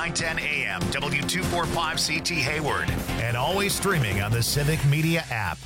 910 AM, W245CT Hayward, and always streaming on the Civic Media app.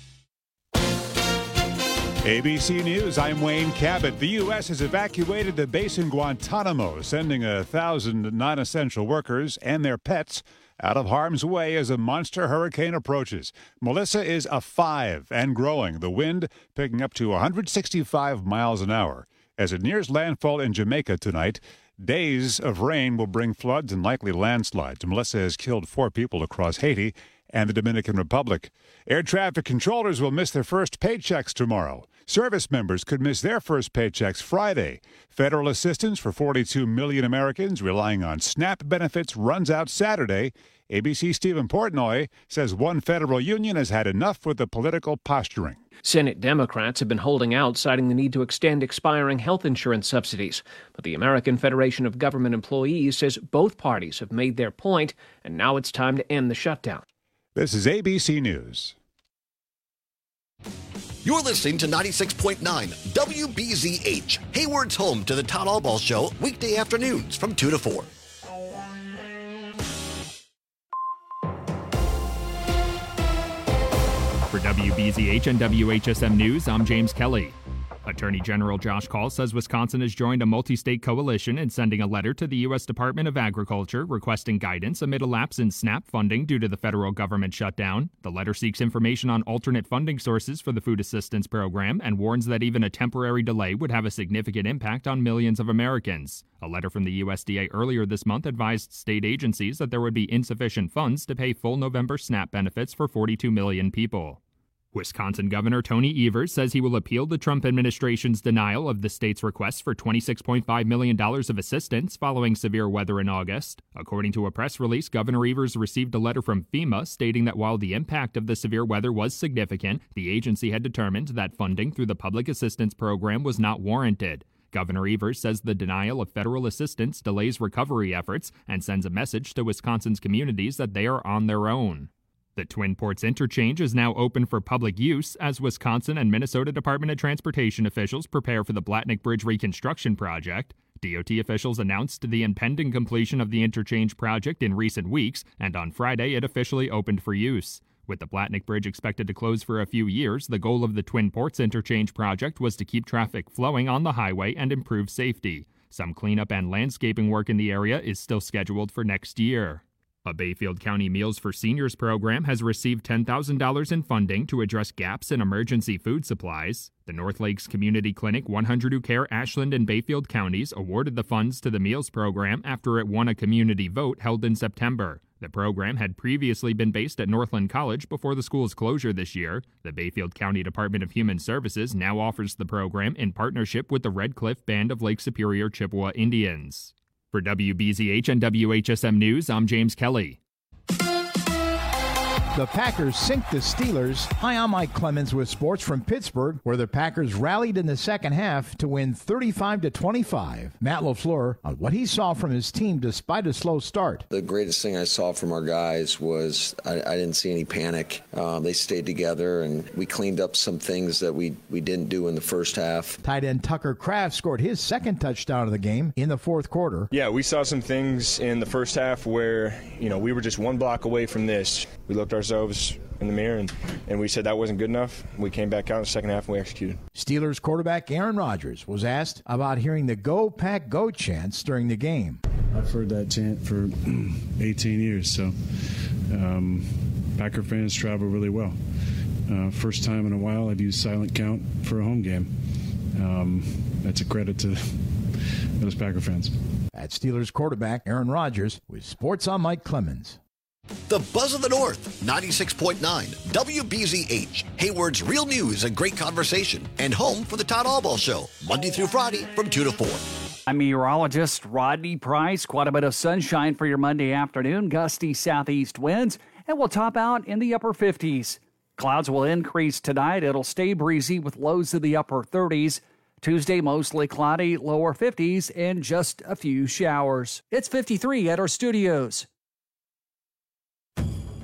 ABC News, I'm Wayne Cabot. The U.S. has evacuated the base in Guantanamo, sending 1,000 non-essential workers and their pets out of harm's way as a monster hurricane approaches. Melissa is a 5 and growing, the wind picking up to 165 miles an hour. As it nears landfall in Jamaica tonight, days of rain will bring floods and likely landslides. Melissa has killed 4 people across Haiti and the Dominican Republic. Air traffic controllers will miss their first paychecks tomorrow. Service members could miss their first paychecks Friday. Federal assistance for 42 million Americans relying on SNAP benefits runs out Saturday. ABC's Stephen Portnoy says one federal union has had enough with the political posturing. Senate Democrats have been holding out, citing the need to extend expiring health insurance subsidies. But the American Federation of Government Employees says both parties have made their point, and now it's time to end the shutdown. This is ABC News. You're listening to 96.9 WBZH, Hayward's home to the Todd Albaugh Show, weekday afternoons from 2 to 4. For WBZH and WHSM News, I'm James Kelly. Attorney General Josh Kaul says Wisconsin has joined a multi-state coalition in sending a letter to the U.S. Department of Agriculture requesting guidance amid a lapse in SNAP funding due to the federal government shutdown. The letter seeks information on alternate funding sources for the food assistance program and warns that even a temporary delay would have a significant impact on millions of Americans. A letter from the USDA earlier this month advised state agencies that there would be insufficient funds to pay full November SNAP benefits for 42 million people. Wisconsin Governor Tony Evers says he will appeal the Trump administration's denial of the state's request for $26.5 million of assistance following severe weather in August. According to a press release, Governor Evers received a letter from FEMA stating that while the impact of the severe weather was significant, the agency had determined that funding through the public assistance program was not warranted. Governor Evers says the denial of federal assistance delays recovery efforts and sends a message to Wisconsin's communities that they are on their own. The Twin Ports Interchange is now open for public use as Wisconsin and Minnesota Department of Transportation officials prepare for the Blatnick Bridge reconstruction project. DOT officials announced the impending completion of the interchange project in recent weeks, and on Friday it officially opened for use. With the Blatnick Bridge expected to close for a few years, the goal of the Twin Ports Interchange project was to keep traffic flowing on the highway and improve safety. Some cleanup and landscaping work in the area is still scheduled for next year. A Bayfield County Meals for Seniors program has received $10,000 in funding to address gaps in emergency food supplies. The North Lakes Community Clinic 100 Who Care Ashland and Bayfield counties awarded the funds to the meals program after it won a community vote held in September. The program had previously been based at Northland College before the school's closure this year. The Bayfield County Department of Human Services now offers the program in partnership with the Red Cliff Band of Lake Superior Chippewa Indians. For WBZH and WHSM News, I'm James Kelly. The Packers sink the Steelers. Hi, I'm Mike Clemens with sports from Pittsburgh, where the Packers rallied in the second half to win 35-25. Matt LaFleur on what he saw from his team despite a slow start. The greatest thing I saw from our guys was I didn't see any panic. They stayed together, and we cleaned up some things that we didn't do in the first half. Tight end Tucker Kraft scored his second touchdown of the game in the fourth quarter. Yeah, we saw some things in the first half where, we were just one block away from this. We looked ourselves in the mirror and we said that wasn't good enough. We came back out in the second half and we executed. Steelers quarterback Aaron Rodgers was asked about hearing the Go Pack Go chants during the game. I've heard that chant for 18 years, so Packer fans travel really well. First time in a while I've used silent count for a home game. That's a credit to those Packer fans. At Steelers quarterback Aaron Rodgers with Sports on Mike Clemens. The Buzz of the North, 96.9 WBZH, Hayward's real news and great conversation, and home for the Todd Albaugh Show, Monday through Friday from 2 to 4. I'm meteorologist Rodney Price. Quite a bit of sunshine for your Monday afternoon, gusty southeast winds, and we'll top out in the upper 50s. Clouds will increase tonight. It'll stay breezy with lows in the upper 30s. Tuesday, mostly cloudy, lower 50s, and just a few showers. It's 53 at our studios.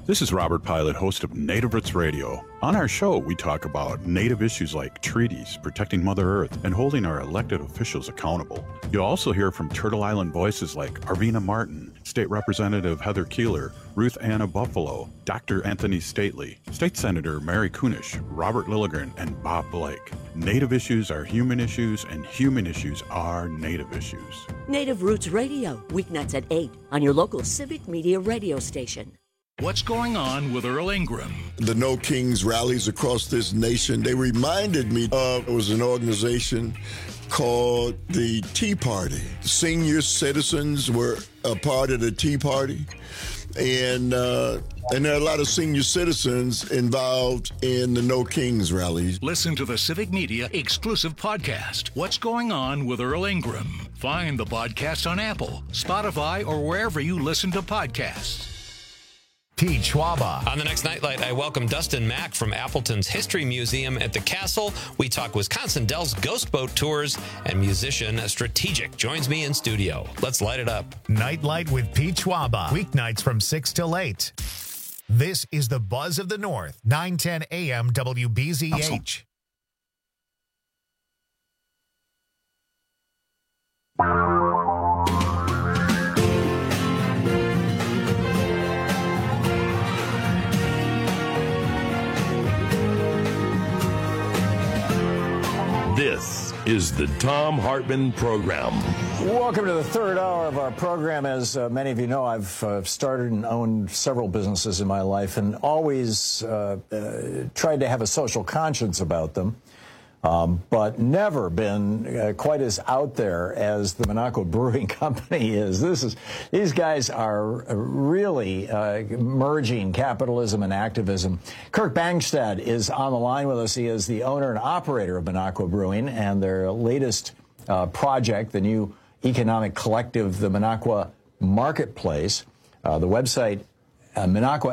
This is Robert Pilot, host of Native Roots Radio. On our show, we talk about Native issues like treaties, protecting Mother Earth, and holding our elected officials accountable. You'll also hear from Turtle Island voices like Arvina Martin, State Representative Heather Keeler, Ruth Anna Buffalo, Dr. Anthony Stately, State Senator Mary Kunish, Robert Lilligren, and Bob Blake. Native issues are human issues, and human issues are Native issues. Native Roots Radio, weeknights at 8 on your local civic media radio station. What's going on with Earl Ingram? The No Kings rallies across this nation, they reminded me of, it was an organization called the Tea Party. Senior citizens were a part of the Tea Party, and there are a lot of senior citizens involved in the No Kings rallies. Listen to the Civic Media exclusive podcast, What's Going On with Earl Ingram. Find the podcast on Apple, Spotify, or wherever you listen to podcasts. Pete Schwaba. On the next Nightlight, I welcome Dustin Mack from Appleton's History Museum at the Castle. We talk Wisconsin Dells ghost boat tours, and musician Strategic joins me in studio. Let's light it up. Nightlight with Pete Schwaba. Weeknights from 6 till 8. This is the Buzz of the North, 910 AM WBZH. This is the Thom Hartmann Program. Welcome to the third hour of our program. As many of you know, I've started and owned several businesses in my life and always tried to have a social conscience about them, but never been quite as out there as the Minocqua Brewing Company is. These guys are really merging capitalism and activism. Kirk Bangstad is on the line with us. He is the owner and operator of Minocqua Brewing and their latest project, the new economic collective, the Minocqua Marketplace. The website, Minocqua,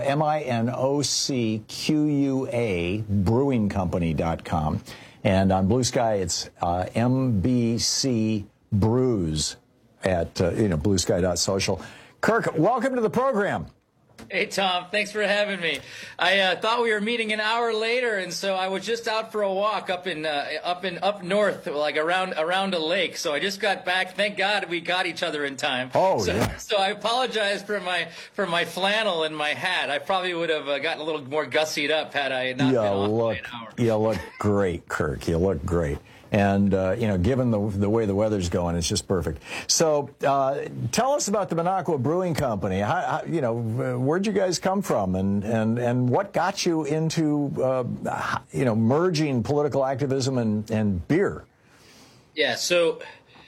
MINOCQUA, brewingcompany.com. And on Blue Sky, it's MBC Brews at bluesky.social. Kirk, welcome to the program. Hey, Tom. Thanks for having me. I thought we were meeting an hour later, and so I was just out for a walk up north, like around a lake. So I just got back. Thank God we got each other in time. So I apologize for my flannel and my hat. I probably would have gotten a little more gussied up had I not been off by an hour. You look great, Kirk. You look great. And, given the way the weather's going, it's just perfect. So tell us about the Minocqua Brewing Company. Where'd you guys come from, and what got you into, merging political activism and beer? Yeah, so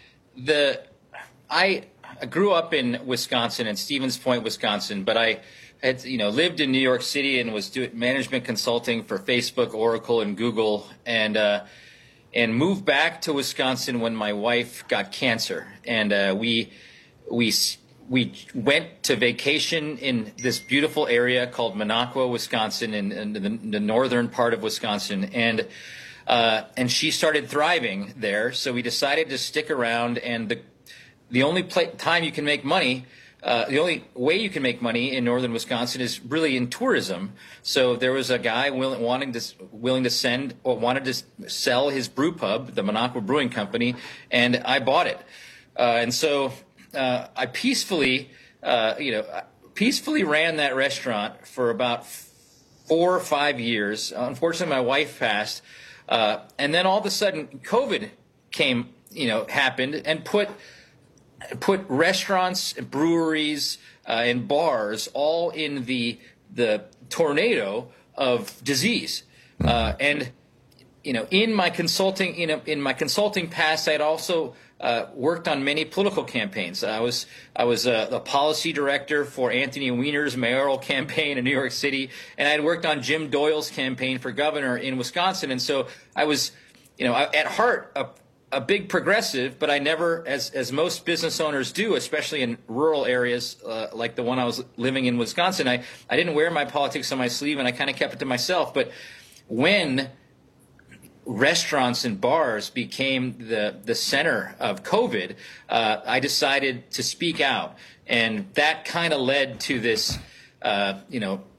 I grew up in Wisconsin, in Stevens Point, Wisconsin, but I had, lived in New York City and was doing management consulting for Facebook, Oracle, and Google, and moved back to Wisconsin when my wife got cancer. And we went to vacation in this beautiful area called Minocqua, Wisconsin, in the northern part of Wisconsin. And she started thriving there. So we decided to stick around. And the only time you can make money, the only way you can make money in northern Wisconsin is really in tourism. So there was a guy willing to sell his brew pub, the Minocqua Brewing Company, and I bought it. And so I peacefully ran that restaurant for about 4 or 5 years. Unfortunately, my wife passed, and then all of a sudden, COVID happened and put restaurants, breweries, and bars all in the tornado of disease. And in my consulting past, I'd also worked on many political campaigns. I was a policy director for Anthony Weiner's mayoral campaign in New York City, and I'd worked on Jim Doyle's campaign for governor in Wisconsin. And so I was, at heart, a big progressive, but I never, as most business owners do, especially in rural areas like the one I was living in Wisconsin, I didn't wear my politics on my sleeve, and I kind of kept it to myself. But when restaurants and bars became the center of COVID, I decided to speak out, and that kind of led to this,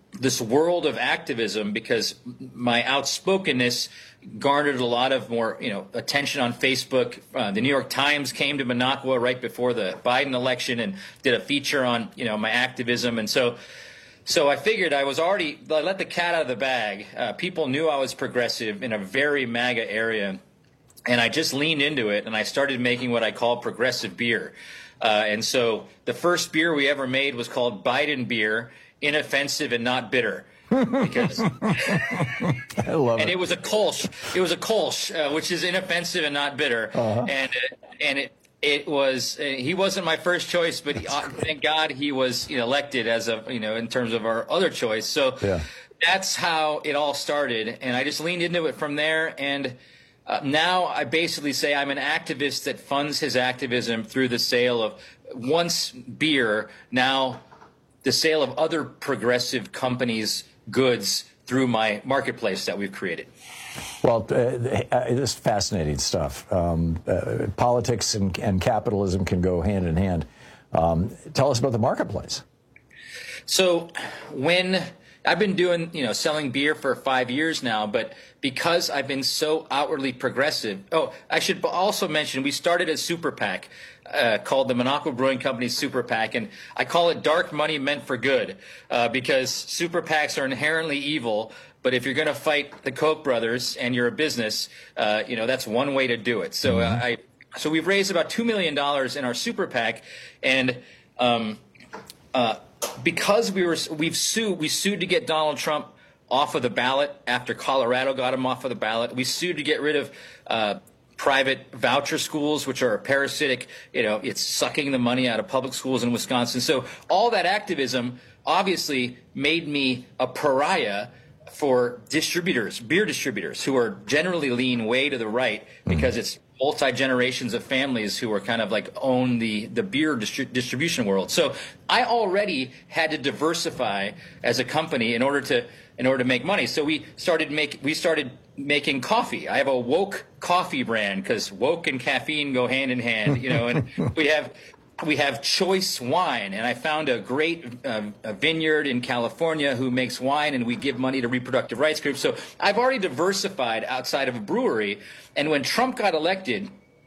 this world of activism because my outspokenness garnered a lot of more, attention on Facebook. The New York Times came to Minocqua right before the Biden election and did a feature on, my activism. And so I figured I let the cat out of the bag. People knew I was progressive in a very MAGA area. And I just leaned into it and I started making what I call progressive beer. And so the first beer we ever made was called Biden Beer, inoffensive and not bitter. Because I love it. And it was a Kolsch. It was a Kolsch, which is inoffensive and not bitter. Uh-huh. And it was. He wasn't my first choice, but thank God he was elected as in terms of our other choice. So that's how it all started, and I just leaned into it from there. And now I basically say I'm an activist that funds his activism through the sale of once beer, now the sale of other progressive companies' goods through my marketplace that we've created. Well, this is fascinating stuff. Politics and capitalism can go hand in hand. Tell us about the marketplace. So when I've been doing, selling beer for 5 years now, but because I've been so outwardly progressive. Oh, I should also mention we started a super PAC called the Minocqua Brewing Company Super PAC, and I call it dark money meant for good because super PACs are inherently evil. But if you're going to fight the Koch brothers and you're a business, that's one way to do it. So so we've raised about $2 million in our super PAC, and because we sued to get Donald Trump off of the ballot after Colorado got him off of the ballot. We sued to get rid of private voucher schools, which are parasitic. It's sucking the money out of public schools in Wisconsin. So all that activism obviously made me a pariah for beer distributors, who are generally lean way to the right because it's multi-generations of families who are kind of like own the beer distribution world. So I already had to diversify as a company in order to make money. So we started making coffee. I have a woke coffee brand because woke and caffeine go hand in hand, and we have choice wine, and I found a great a vineyard in California who makes wine, and we give money to reproductive rights groups. So I've already diversified outside of a brewery. And when Trump got elected,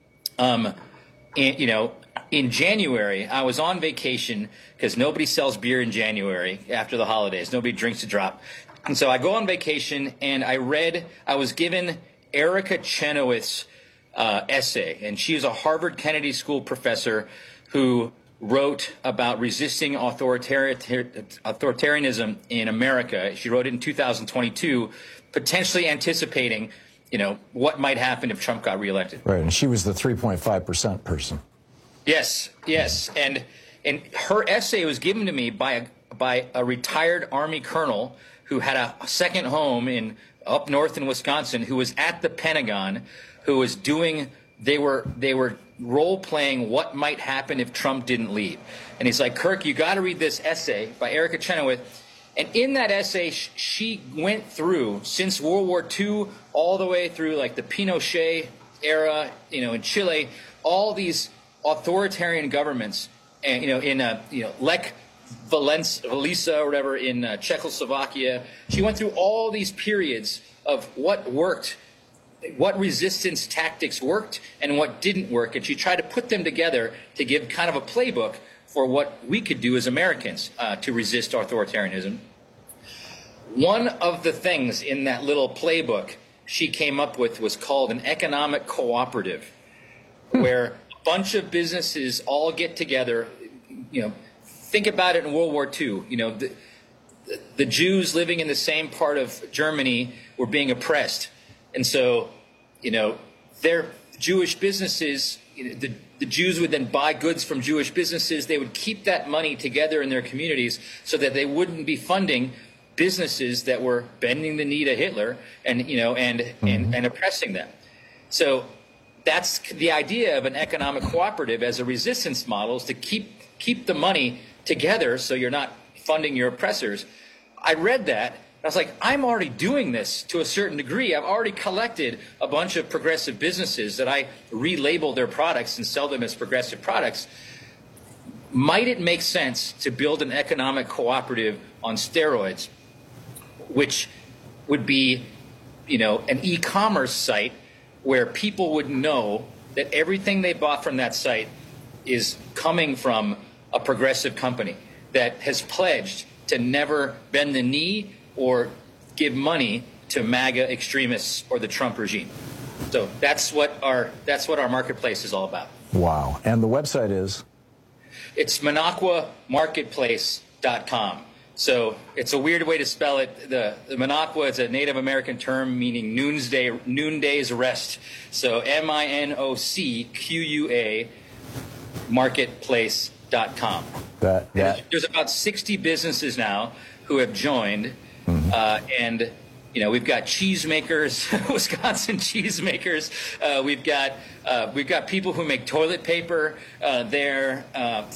in January, I was on vacation because nobody sells beer in January after the holidays. Nobody drinks a drop. And so I go on vacation, and I was given Erica Chenoweth's essay, and she is a Harvard Kennedy School professor who wrote about resisting authoritarianism in America. She wrote it in 2022, potentially anticipating, what might happen if Trump got reelected. Right, and she was the 3.5% person. Yes, and her essay was given to me by a retired Army colonel who had a second home up north in Wisconsin, who was at the Pentagon, who was doing. They were role-playing what might happen if Trump didn't leave. And he's like, Kirk, you got to read this essay by Erica Chenoweth. And in that essay, she went through, since World War II, all the way through like the Pinochet era, in Chile, all these authoritarian governments, and, in Lech Walesa or whatever in Czechoslovakia. She went through all these periods of what worked, what resistance tactics worked and what didn't work, and she tried to put them together to give kind of a playbook for what we could do as Americans to resist authoritarianism. One of the things in that little playbook she came up with was called an economic cooperative, where a bunch of businesses all get together. Think about it in World War II. The Jews living in the same part of Germany were being oppressed. And so, their Jewish businesses, the Jews would then buy goods from Jewish businesses. They would keep that money together in their communities so that they wouldn't be funding businesses that were bending the knee to Hitler and oppressing them. So that's the idea of an economic cooperative as a resistance model, is to keep the money together so you're not funding your oppressors. I read that. I was like, I'm already doing this to a certain degree. I've already collected a bunch of progressive businesses that I relabel their products and sell them as progressive products. Might it make sense to build an economic cooperative on steroids? which would be, an e-commerce site where people would know that everything they bought from that site is coming from a progressive company that has pledged to never bend the knee or give money to MAGA extremists or the Trump regime. So that's what our marketplace is all about. Wow. And the website is? It's MinocquaMarketplace.com. So it's a weird way to spell it. The Minocqua is a Native American term meaning noonday's rest. So MINOCQUA marketplace.com. There's about 60 businesses now who have joined, and we've got cheesemakers, Wisconsin cheesemakers. We've got people who make toilet paper there.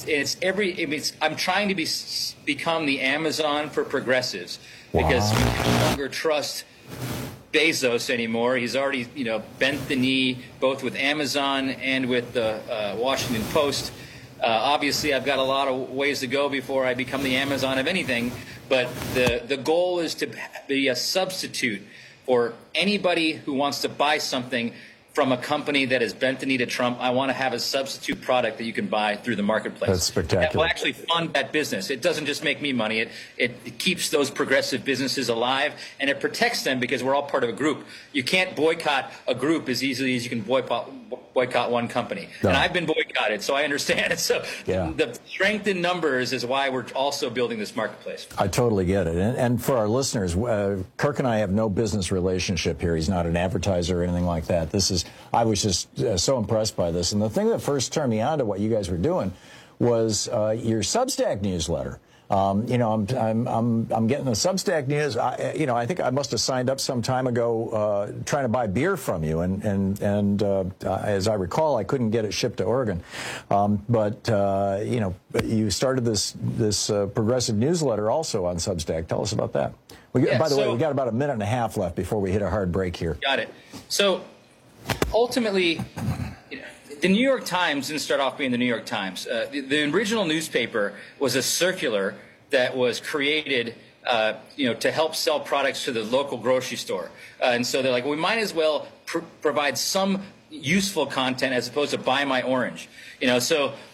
I'm trying to become the Amazon for progressives because we no longer trust Bezos anymore. He's already bent the knee both with Amazon and with the Washington Post. Obviously, I've got a lot of ways to go before I become the Amazon of anything. But the goal is to be a substitute for anybody who wants to buy something from a company that has bent the knee to Trump. I want to have a substitute product that you can buy through the marketplace. That's spectacular. That will actually fund that business. It doesn't just make me money. It keeps those progressive businesses alive, and it protects them because we're all part of a group. You can't boycott a group as easily as you can boycott one company. No. And I've been boycotted, so I understand it. So the strength in numbers is why we're also building this marketplace. I totally get it. And for our listeners, Kirk and I have no business relationship here. He's not an advertiser or anything like that. I was just so impressed by this. And the thing that first turned me on to what you guys were doing was your Substack newsletter. I'm getting the Substack news. I think I must have signed up some time ago trying to buy beer from you, and as I recall, I couldn't get it shipped to Oregon. But you started this progressive newsletter also on Substack. Tell us about that. By the way, we got about a minute and a half left before we hit a hard break here. Got it. So ultimately, the New York Times didn't start off being the New York Times. The original newspaper was a circular that was created, to help sell products to the local grocery store. And so they're like, we might as well provide some useful content as opposed to buy my orange. It's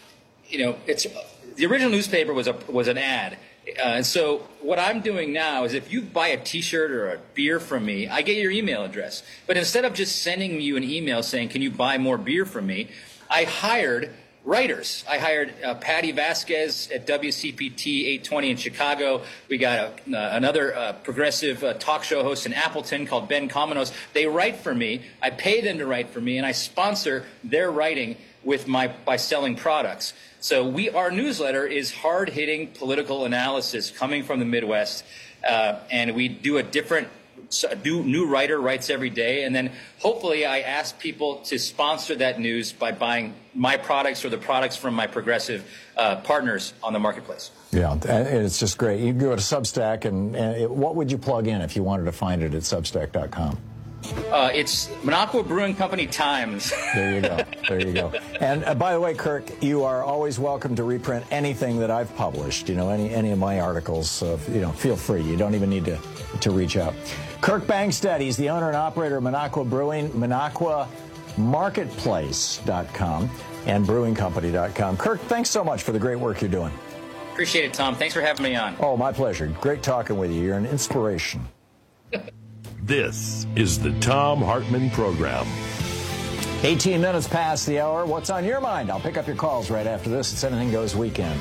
the original newspaper was an ad. And so what I'm doing now is if you buy a T-shirt or a beer from me, I get your email address. But instead of just sending you an email saying, can you buy more beer from me, I hired writers. I hired Patty Vasquez at WCPT 820 in Chicago. We got another progressive talk show host in Appleton called Ben Cominos. They write for me. I pay them to write for me, and I sponsor their writing by selling products. So our newsletter is hard-hitting political analysis coming from the Midwest, and we do new writer writes every day, and then hopefully I ask people to sponsor that news by buying my products or the products from my progressive partners on the marketplace. Yeah, and it's just great. You can go to Substack, and what would you plug in if you wanted to find it at Substack.com? It's Minocqua Brewing Company Times. There you go. There you go. And by the way, Kirk, you are always welcome to reprint anything that I've published. Any of my articles. Feel free. You don't even need to reach out. Kirk Bangstad, he's the owner and operator of Minocqua Brewing, MinocquaMarketplace.com and BrewingCompany.com. Kirk, thanks so much for the great work you're doing. Appreciate it, Tom. Thanks for having me on. Oh, my pleasure. Great talking with you. You're an inspiration. This is the Thom Hartmann Program. 18 minutes past the hour. What's on your mind? I'll pick up your calls right after this. It's Anything Goes Weekend.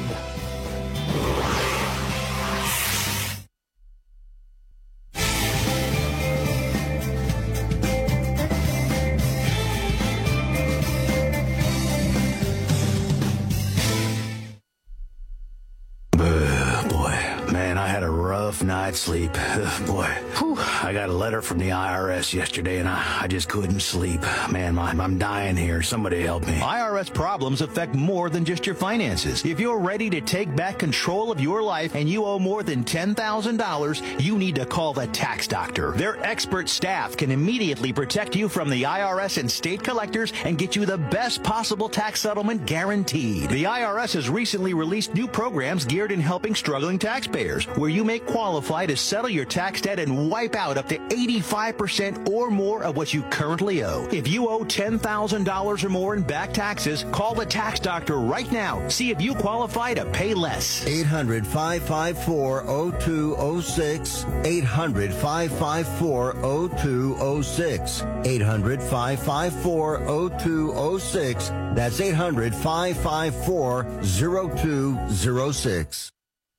Night's sleep. Boy, I got a letter from the IRS yesterday, and I just couldn't sleep. Man, I'm dying here. Somebody help me. IRS problems affect more than just your finances. If you're ready to take back control of your life and you owe more than $10,000, you need to call the Tax Doctor. Their expert staff can immediately protect you from the IRS and state collectors and get you the best possible tax settlement guaranteed. The IRS has recently released new programs geared in helping struggling taxpayers, where you may qualify to settle your tax debt and wipe out up to 85% or more of what you currently owe. If you owe $10,000 or more in back taxes, call the tax doctor right now. See if you qualify to pay less. 800-554-0206. 800-554-0206. 800-554-0206. That's 800-554-0206.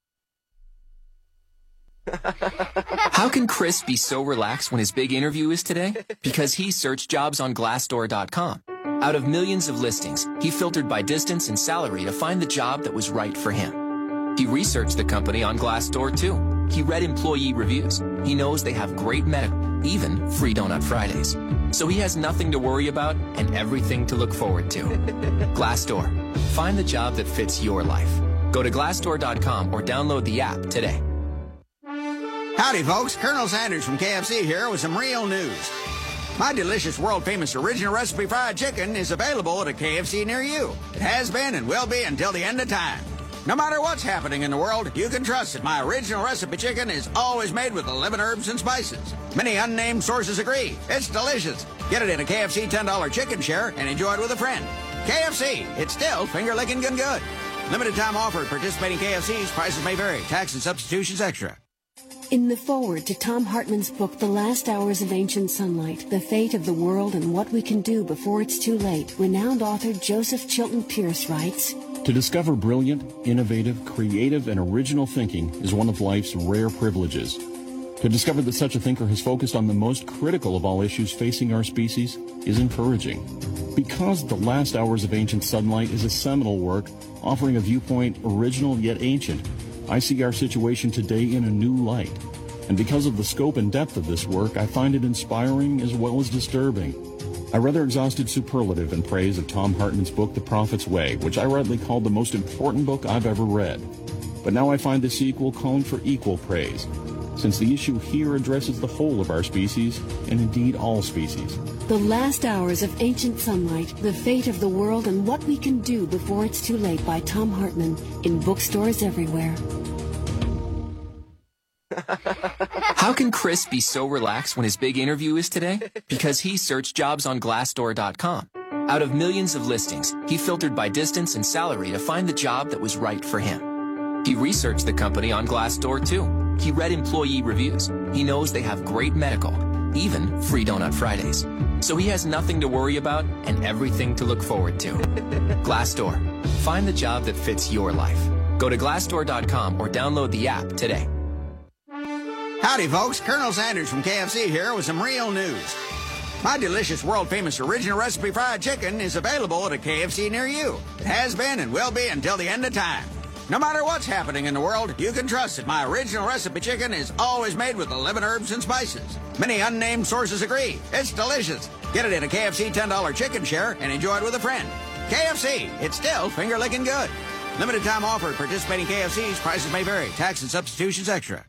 How can Chris be so relaxed when his big interview is today? Because he searched jobs on Glassdoor.com. Out of millions of listings, he filtered by distance and salary to find the job that was right for him. He researched the company on Glassdoor too. He read employee reviews. He knows they have great medical, even free Donut Fridays. So he has nothing to worry about and everything to look forward to. Glassdoor. Find the job that fits your life. Go to Glassdoor.com or download the app today. Howdy, folks. Colonel Sanders from KFC here with some real news. My delicious, world-famous original recipe fried chicken is available at a KFC near you. It has been and will be until the end of time. No matter what's happening in the world, you can trust that my original recipe chicken is always made with 11 herbs and spices. Many unnamed sources agree. It's delicious. Get it in a KFC $10 chicken share and enjoy it with a friend. KFC, it's still finger-licking good. Limited time offer at participating KFCs. Prices may vary. Tax and substitutions extra. In the foreword to Tom Hartman's book, The Last Hours of Ancient Sunlight, The Fate of the World and What We Can Do Before It's Too Late, renowned author Joseph Chilton Pierce writes, To discover brilliant, innovative, creative, and original thinking is one of life's rare privileges. To discover that such a thinker has focused on the most critical of all issues facing our species is encouraging. Because The Last Hours of Ancient Sunlight is a seminal work offering a viewpoint original yet ancient, I see our situation today in a new light. And because of the scope and depth of this work, I find it inspiring as well as disturbing. I rather exhausted superlative in praise of Tom Hartman's book, The Prophet's Way, which I rightly called the most important book I've ever read. But now I find the sequel calling for equal praise, since the issue here addresses the whole of our species, and indeed all species. The Last Hours of Ancient Sunlight, The Fate of the World and What We Can Do Before It's Too Late by Tom Hartman, in bookstores everywhere. How can Chris be so relaxed when his big interview is today? Because he searched jobs on Glassdoor.com. Out of millions of listings, he filtered by distance and salary to find the job that was right for him. He researched the company on Glassdoor too. He read employee reviews. He knows they have great medical, even free Donut Fridays. So he has nothing to worry about and everything to look forward to. Glassdoor. Find the job that fits your life. Go to Glassdoor.com or download the app today. Howdy, folks. Colonel Sanders from KFC here with some real news. My delicious, world-famous original recipe fried chicken is available at a KFC near you. It has been and will be until the end of time. No matter what's happening in the world, you can trust that my original recipe chicken is always made with 11 herbs and spices. Many unnamed sources agree. It's delicious. Get it in a KFC $10 chicken share and enjoy it with a friend. KFC, it's still finger-licking good. Limited time offer at participating KFCs. Prices may vary. Tax and substitutions extra.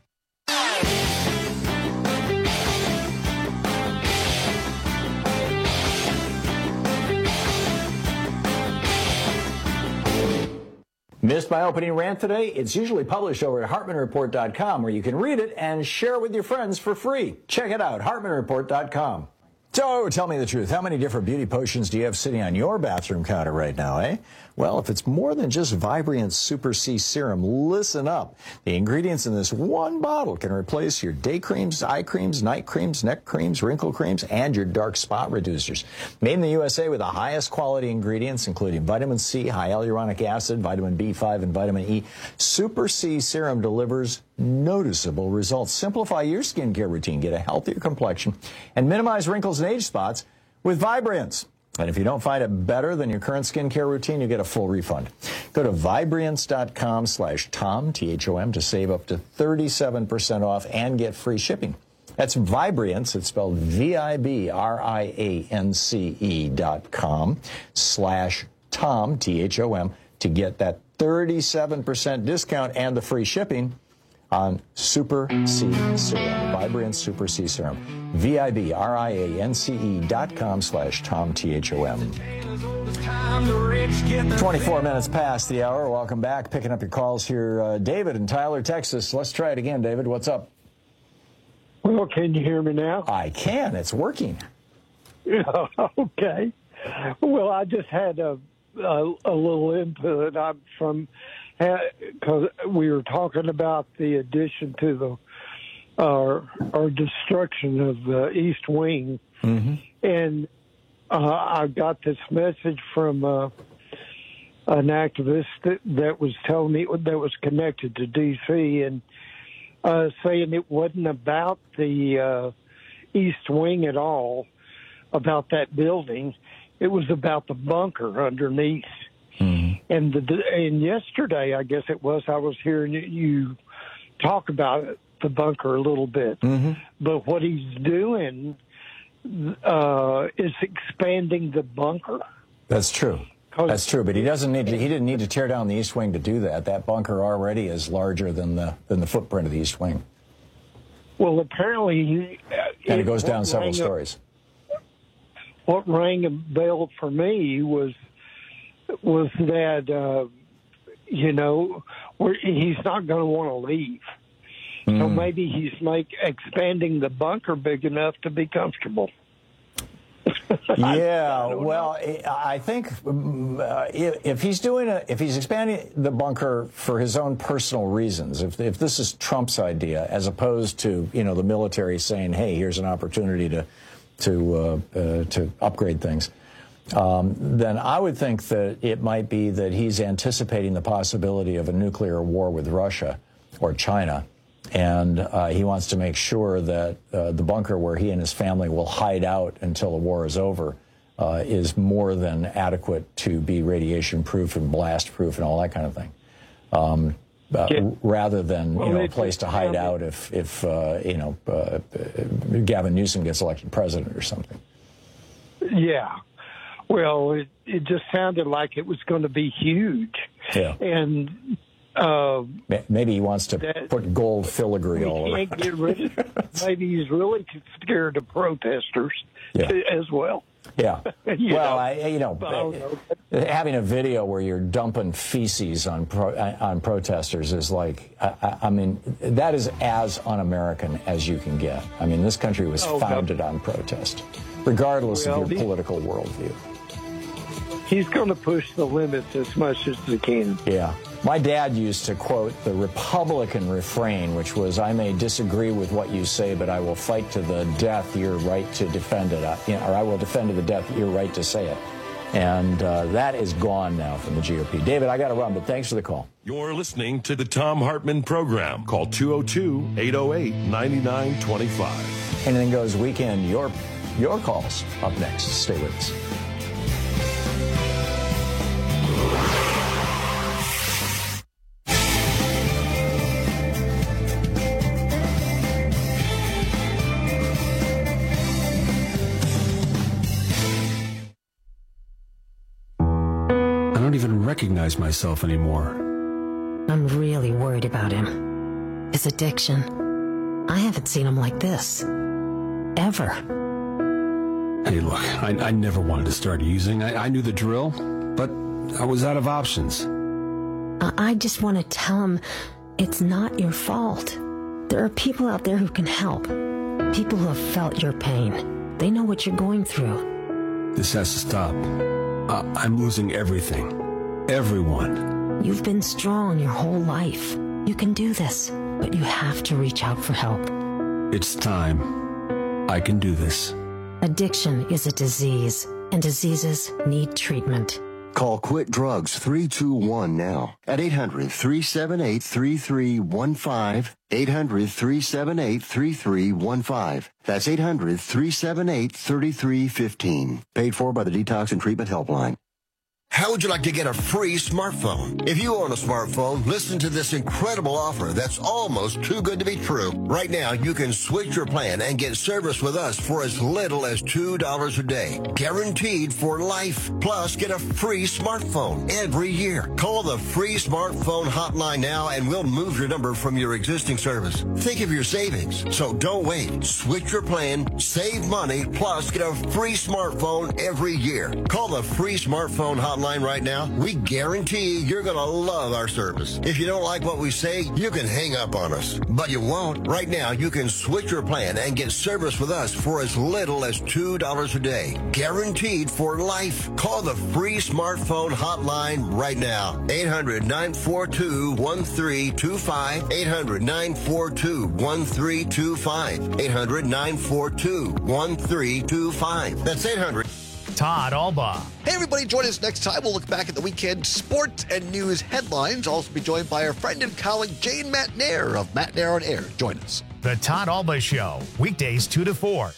Missed my opening rant today? It's usually published over at HartmanReport.com, where you can read it and share it with your friends for free. Check it out, HartmanReport.com. So, tell me the truth. How many different beauty potions do you have sitting on your bathroom counter right now, eh? Well, if it's more than just Vibrant Super C Serum, listen up. The ingredients in this one bottle can replace your day creams, eye creams, night creams, neck creams, wrinkle creams, and your dark spot reducers. Made in the USA with the highest quality ingredients, including vitamin C, high hyaluronic acid, vitamin B5, and vitamin E. Super C Serum delivers noticeable results. Simplify your skincare routine, get a healthier complexion, and minimize wrinkles and age spots with Vibrance. And if you don't find it better than your current skincare routine, you get a full refund. Go to Vibrance.com/Tom, T-H-O-M, to save up to 37% off and get free shipping. That's Vibrance. It's spelled VIBRIANCE.com/Tom, T-H-O-M, to get that 37% discount and the free shipping on Super C Serum, Vibrance Super C Serum, VIBRIANCE.com/Tom, T-H-O-M. 24 minutes past the hour. Welcome back. Picking up your calls here. David in Tyler, Texas. Let's try it again, David. What's up? Well, can you hear me now? I can. It's working. Okay. Well, I just had a little input. I'm from, because we were talking about the addition to our destruction of the East Wing. Mm-hmm. And I got this message from an activist that was telling me that was connected to D.C. and saying it wasn't about the East Wing at all, about that building. It was about the bunker underneath. Mm-hmm. And yesterday, I guess it was, I was hearing you talk about the bunker a little bit. Mm-hmm. But what he's doing is expanding the bunker. That's true. That's true, but he didn't need to tear down the East Wing to do that. That bunker already is larger than the footprint of the East Wing. Well, apparently, and it goes down several stories. What rang a bell for me was that he's not going to want to leave. So maybe he's expanding the bunker big enough to be comfortable. Yeah, well, I think if he's expanding the bunker for his own personal reasons, if this is Trump's idea, as opposed to the military saying, "Hey, here's an opportunity to upgrade things," then I would think that it might be that he's anticipating the possibility of a nuclear war with Russia or China. And he wants to make sure that the bunker where he and his family will hide out until the war is over is more than adequate to be radiation-proof and blast-proof and all that kind of thing, rather than a place to hide out if Gavin Newsom gets elected president or something. Yeah. Well, it just sounded like it was going to be huge. Yeah. And maybe he wants to put gold filigree all over. Get rid of it. Maybe he's really scared of protesters as well. Yeah. Having a video where you're dumping feces on protesters is like, I mean, that is as un-American as you can get. I mean, this country was founded on protest, regardless of your political worldview. He's going to push the limits as much as he can. Yeah. My dad used to quote the Republican refrain, which was, "I may disagree with what you say, but I will fight to the death your right to defend it, or I will defend to the death your right to say it." And that is gone now from the GOP. David, I got to run, but thanks for the call. You're listening to the Thom Hartmann Program. Call 202-808-9925. Anything Goes Weekend, your calls up next. Stay with us. I don't even recognize myself anymore. I'm really worried about him. His addiction. I haven't seen him like this. Ever. Hey, look, I never wanted to start using. I knew the drill, but I was out of options. I just want to tell him it's not your fault. There are people out there who can help. People who have felt your pain. They know what you're going through. This has to stop. I'm losing everything. Everyone. You've been strong your whole life. You can do this, but you have to reach out for help. It's time. I can do this. Addiction is a disease, and diseases need treatment. Call Quit Drugs 321 now at 800-378-3315. 800-378-3315. That's 800-378-3315. Paid for by the Detox and Treatment Helpline. How would you like to get a free smartphone? If you own a smartphone, listen to this incredible offer that's almost too good to be true. Right now, you can switch your plan and get service with us for as little as $2 a day. Guaranteed for life. Plus, get a free smartphone every year. Call the free smartphone hotline now and we'll move your number from your existing service. Think of your savings. So don't wait. Switch your plan, save money, plus get a free smartphone every year. Call the free smartphone hotline right now. We guarantee you're going to love our service. If you don't like what we say, you can hang up on us. But you won't. Right now, you can switch your plan and get service with us for as little as $2 a day. Guaranteed for life. Call the free smartphone hotline right now. 800-942-1325. 800-942-1325. 800-942-1325. That's 800. Todd Alba. Hey, everybody, join us next time. We'll look back at the weekend sports and news headlines. Also be joined by our friend and colleague, Jane Matt Nair of Matt Nair on Air. Join us. The Todd Alba Show, weekdays 2 to 4.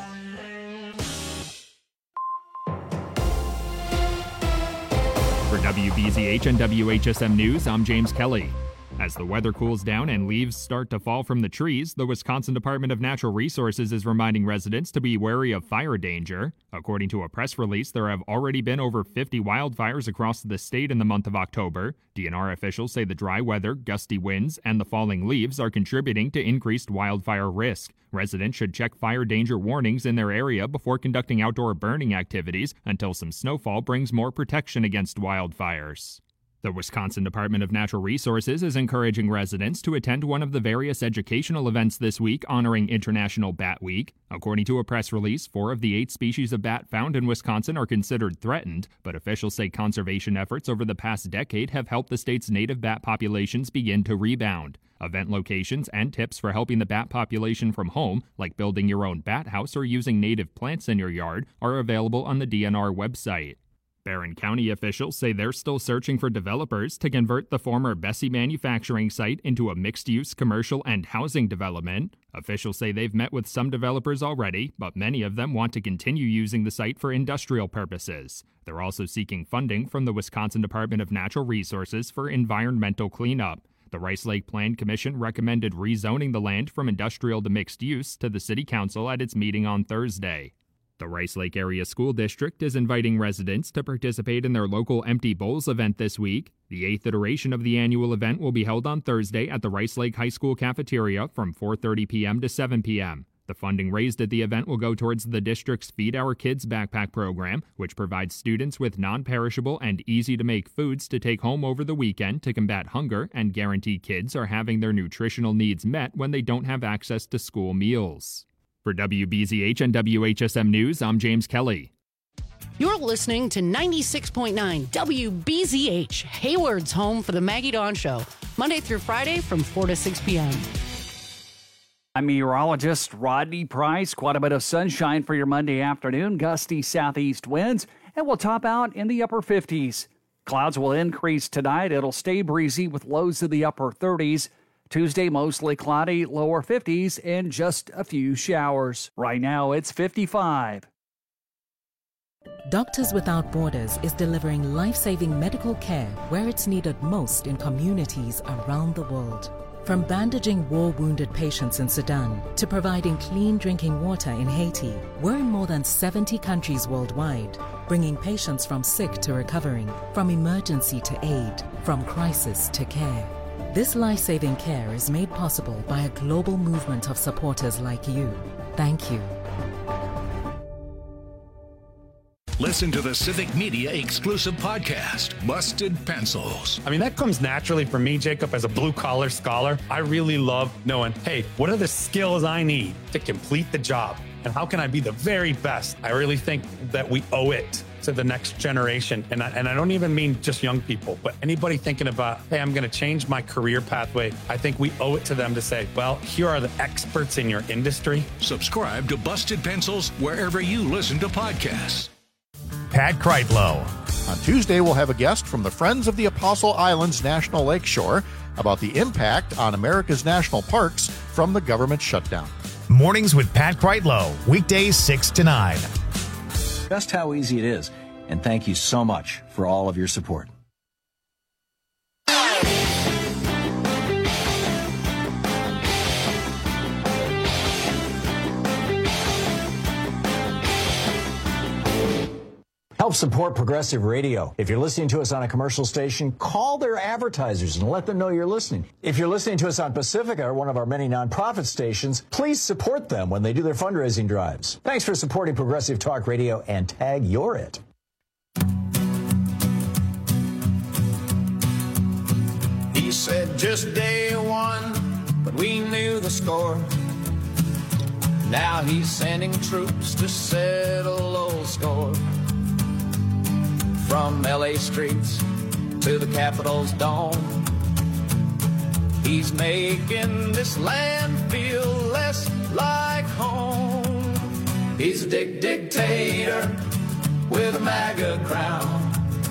For WBZH and WHSM News, I'm James Kelly. As the weather cools down and leaves start to fall from the trees, the Wisconsin Department of Natural Resources is reminding residents to be wary of fire danger. According to a press release, there have already been over 50 wildfires across the state in the month of October. DNR officials say the dry weather, gusty winds, and the falling leaves are contributing to increased wildfire risk. Residents should check fire danger warnings in their area before conducting outdoor burning activities until some snowfall brings more protection against wildfires. The Wisconsin Department of Natural Resources is encouraging residents to attend one of the various educational events this week honoring International Bat Week. According to a press release, 4 of the 8 species of bat found in Wisconsin are considered threatened, but officials say conservation efforts over the past decade have helped the state's native bat populations begin to rebound. Event locations and tips for helping the bat population from home, like building your own bat house or using native plants in your yard, are available on the DNR website. Barron County officials say they're still searching for developers to convert the former Bessie manufacturing site into a mixed-use commercial and housing development. Officials say they've met with some developers already, but many of them want to continue using the site for industrial purposes. They're also seeking funding from the Wisconsin Department of Natural Resources for environmental cleanup. The Rice Lake Plan Commission recommended rezoning the land from industrial to mixed use to the City Council at its meeting on Thursday. The Rice Lake Area School District is inviting residents to participate in their local Empty Bowls event this week. The 8th iteration of the annual event will be held on Thursday at the Rice Lake High School cafeteria from 4:30 p.m. to 7 p.m. The funding raised at the event will go towards the district's Feed Our Kids backpack program, which provides students with non-perishable and easy-to-make foods to take home over the weekend to combat hunger and guarantee kids are having their nutritional needs met when they don't have access to school meals. For WBZH and WHSM News, I'm James Kelly. You're listening to 96.9 WBZH, Hayward's home for the Maggie Dawn Show, Monday through Friday from 4 to 6 p.m. I'm meteorologist Rodney Price. Quite a bit of sunshine for your Monday afternoon, gusty southeast winds, and we'll top out in the upper 50s. Clouds will increase tonight. It'll stay breezy with lows in the upper 30s. Tuesday, mostly cloudy, lower 50s, and just a few showers. Right now, it's 55. Doctors Without Borders is delivering life-saving medical care where it's needed most in communities around the world. From bandaging war-wounded patients in Sudan to providing clean drinking water in Haiti, we're in more than 70 countries worldwide, bringing patients from sick to recovering, from emergency to aid, from crisis to care. This life-saving care is made possible by a global movement of supporters like you. Thank you. Listen to the Civic Media exclusive podcast, Busted Pencils. I mean, that comes naturally for me, Jacob, as a blue-collar scholar. I really love knowing, hey, what are the skills I need to complete the job? And how can I be the very best? I really think that we owe it to the next generation. And I don't even mean just young people, but anybody thinking about, hey, I'm going to change my career pathway. I think we owe it to them to say, well, here are the experts in your industry. Subscribe to Busted Pencils wherever you listen to podcasts. Pat Kreitlow. On Tuesday, we'll have a guest from the Friends of the Apostle Islands National Lakeshore about the impact on America's national parks from the government shutdown. Mornings with Pat Kreitlow, weekdays 6 to 9. Just how easy it is. And thank you so much for all of your support. Help support Progressive Radio. If you're listening to us on a commercial station, call their advertisers and let them know you're listening. If you're listening to us on Pacifica, or one of our many nonprofit stations, please support them when they do their fundraising drives. Thanks for supporting Progressive Talk Radio, and tag You're It. He said just day one, but we knew the score. Now he's sending troops to settle old score. From L.A. streets to the Capitol's dome, he's making this land feel less like home. He's a dictator with a MAGA crown,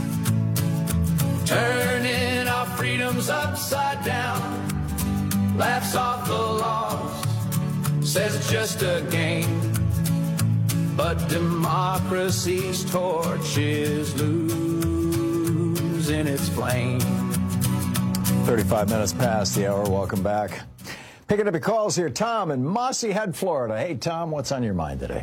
turning our freedoms upside down. Laughs off the laws, says it's just a game. But democracy's torch is losing its flame. 35 minutes past the hour. Welcome back. Picking up your calls here, Tom in Mossy Head, Florida. Hey, Tom, what's on your mind today?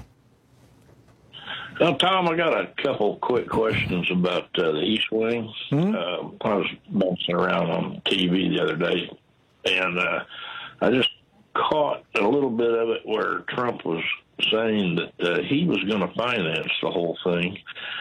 Well, Tom, I got a couple quick questions about the East Wing. I was bouncing around on TV the other day, and I just caught a little bit of it where Trump was saying that he was going to finance the whole thing,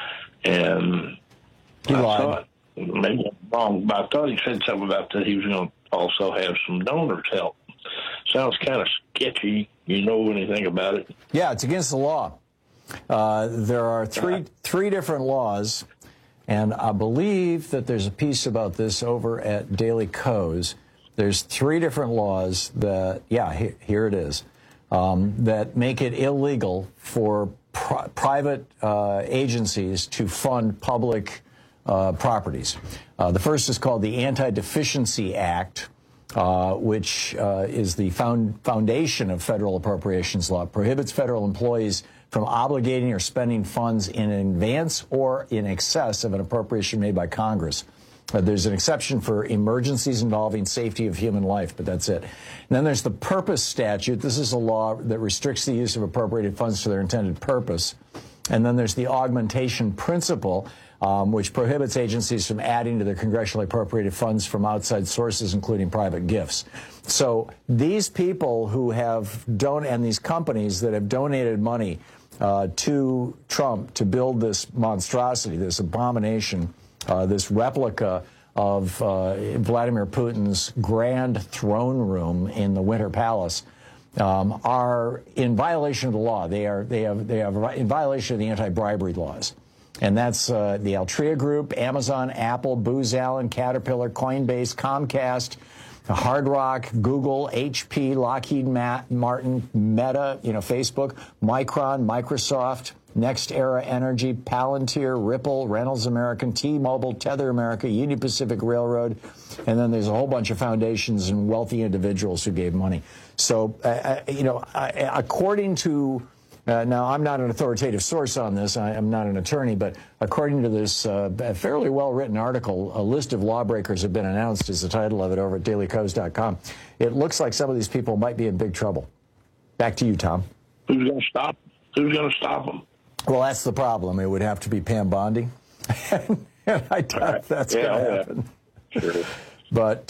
and I thought, maybe I'm wrong, but I thought he said something about that he was going to also have some donors help. Sounds kind of sketchy. You know anything about it? Yeah, it's against the law. There are three different laws, and I believe that there's a piece about this over at Daily Kos. There's three different laws that, here it is, that make it illegal for private agencies to fund public properties. The first is called the Anti-Deficiency Act, which is the foundation of federal appropriations law. Prohibits federal employees from obligating or spending funds in advance or in excess of an appropriation made by Congress. There's an exception for emergencies involving safety of human life, but that's it. And then there's the purpose statute. This is a law that restricts the use of appropriated funds to their intended purpose. And then there's the augmentation principle, which prohibits agencies from adding to their congressionally appropriated funds from outside sources, including private gifts. So these people who have and these companies that have donated money to Trump to build this monstrosity, this abomination, this replica of Vladimir Putin's grand throne room in the Winter Palace, are in violation of the law. They are in violation of the anti-bribery laws. And that's the Altria Group, Amazon, Apple, Booz Allen, Caterpillar, Coinbase, Comcast, Hard Rock, Google, HP, Lockheed Martin, Meta, Facebook, Micron, Microsoft, NextEra Energy, Palantir, Ripple, Reynolds American, T-Mobile, Tether America, Union Pacific Railroad, and then there's a whole bunch of foundations and wealthy individuals who gave money. So, according to now, I'm not an authoritative source on this. I'm not an attorney, but according to this fairly well-written article, a list of lawbreakers have been announced is the title of it over at dailykos.com. It looks like some of these people might be in big trouble. Back to you, Tom. Who's going to stop? Who's going to stop them? Well, that's the problem. It would have to be Pam Bondi. And I doubt that's going to happen. Sure. But,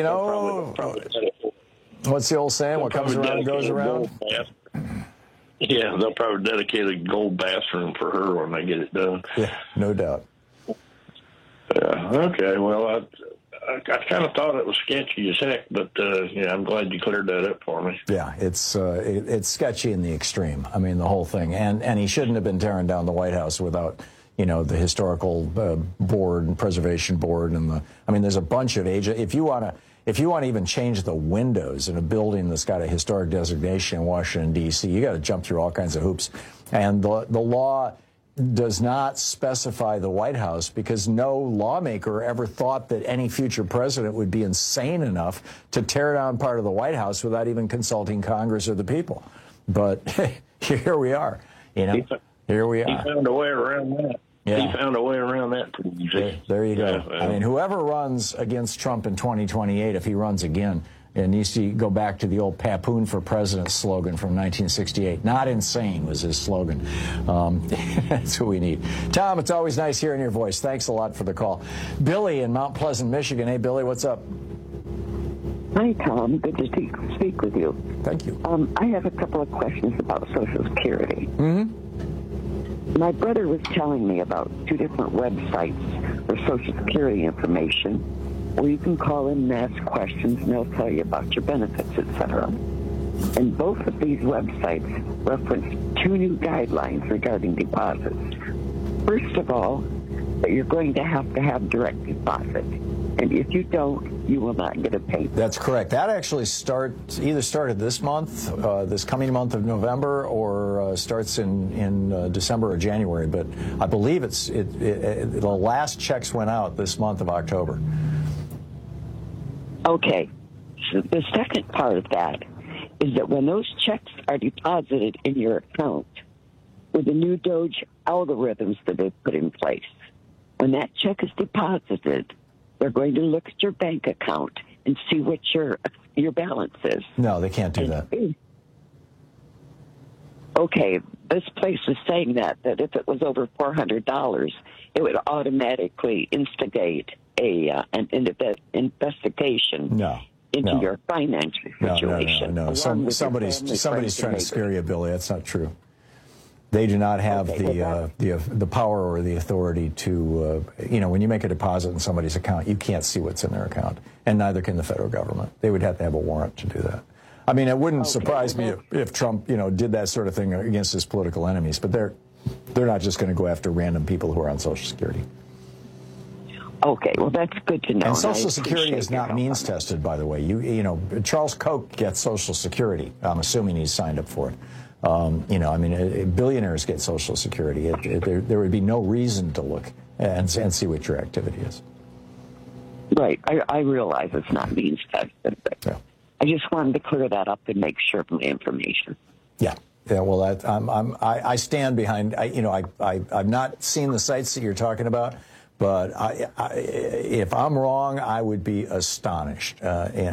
what's the old saying? What comes around goes around? Yeah, they'll probably dedicate a gold bathroom for her when they get it done. Yeah, no doubt. Yeah, okay. Well, I kind of thought it was sketchy as heck, but I'm glad you cleared that up for me. Yeah, it's sketchy in the extreme. I mean, the whole thing, and he shouldn't have been tearing down the White House without the historical board and preservation board and there's a bunch of If you want to even change the windows in a building that's got a historic designation in Washington, D.C., you got to jump through all kinds of hoops, and the law does not specify the White House because no lawmaker ever thought that any future president would be insane enough to tear down part of the White House without even consulting Congress or the people. But here we are, Here we are. He found a way around that. He found a way around that pretty easy. There you go. Yeah, I mean, whoever runs against Trump in 2028, if he runs again, it needs to go back to the old Papoon for President slogan from 1968. Not insane was his slogan. That's what we need. Tom, it's always nice hearing your voice. Thanks a lot for the call. Billy in Mount Pleasant, Michigan. Hey, Billy, what's up? Hi, Tom. Good to speak with you. Thank you. I have a couple of questions about Social Security. Mm-hmm. My brother was telling me about 2 different websites for Social Security information where you can call in and ask questions and they'll tell you about your benefits, etc. And both of these websites reference 2 new guidelines regarding deposits. First of all, that you're going to have direct deposit. And if you don't, you will not get a payment. That's correct. That actually either started this month, this coming month of November, or starts in December or January. But I believe the last checks went out this month of October. Okay. So the second part of that is that when those checks are deposited in your account with the new DOGE algorithms that they've put in place, when that check is deposited, they're going to look at your bank account and see what your balance is. No, they can't do that. Okay, this place is saying that if it was over $400, it would automatically instigate an investigation into your financial situation. No. Somebody's trying to scare you, Billy. That's not true. They do not have the power or the authority to, when you make a deposit in somebody's account, you can't see what's in their account, and neither can the federal government. They would have to have a warrant to do that. I mean, it wouldn't surprise me if Trump, did that sort of thing against his political enemies, but they're not just going to go after random people who are on Social Security. Okay, well, that's good to know. And Social Security is not means tested, by the way. Charles Koch gets Social Security. I'm assuming he's signed up for it. Billionaires get Social Security. There would be no reason to look and see what your activity is. Right. I realize it's not means tested, but I just wanted to clear that up and make sure of my information. Yeah. Well, I stand behind. I've not seen the sites that you're talking about, but if I'm wrong, I would be astonished.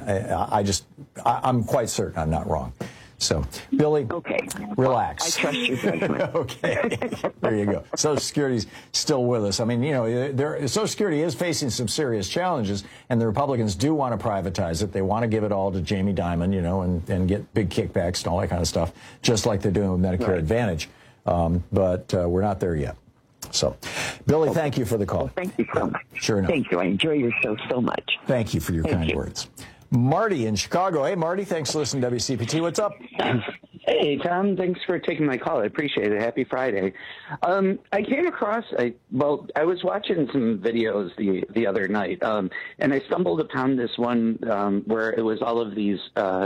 I'm quite certain I'm not wrong. So, Billy, relax. I trust your judgment. Okay, there you go. Social Security's still with us. I mean, Social Security is facing some serious challenges, and the Republicans do want to privatize it. They want to give it all to Jamie Dimon, and get big kickbacks and all that kind of stuff, just like they're doing with Medicare Advantage. But we're not there yet. So, Billy, thank you for the call. Well, thank you so much. Sure enough. Thank you. I enjoy your show so much. Thank you for your kind words. Marty in Chicago. Hey, Marty, thanks for listening to WCPT. What's up? Hey, Tom. Thanks for taking my call. I appreciate it. Happy Friday. I came across, I was watching some videos the other night, and I stumbled upon this one where it was all of these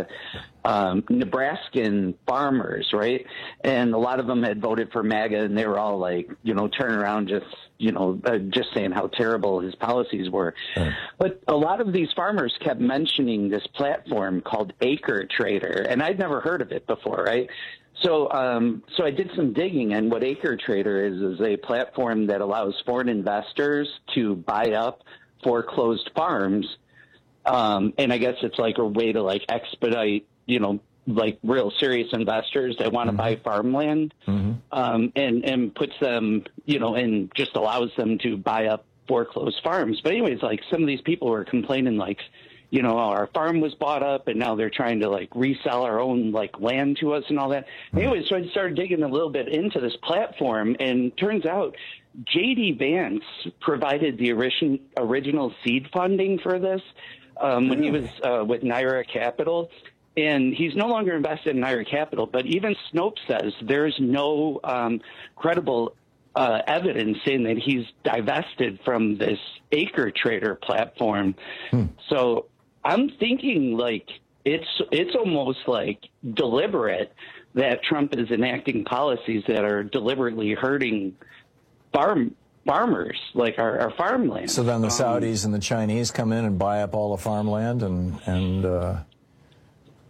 Nebraskan farmers, right? And a lot of them had voted for MAGA, and they were all like, turning around just saying how terrible his policies were. But a lot of these farmers kept mentioning this platform called Acre Trader, and I'd never heard of it before, right? So I did some digging, and what Acre Trader is a platform that allows foreign investors to buy up foreclosed farms, and I guess it's like a way to expedite, like real serious investors that want to buy farmland, and puts them, and just allows them to buy up foreclosed farms. But anyways, some of these people were complaining our farm was bought up and now they're trying to resell our own land to us and all that. Anyways, so I started digging a little bit into this platform, and turns out J.D. Vance provided the original seed funding for this when he was with Naira Capital. And he's no longer invested in Naira Capital, but even Snopes says there's no credible evidence saying that he's divested from this Acre Trader platform. So I'm thinking it's almost deliberate that Trump is enacting policies that are deliberately hurting farmers, our farmland. So then the Saudis and the Chinese come in and buy up all the farmland and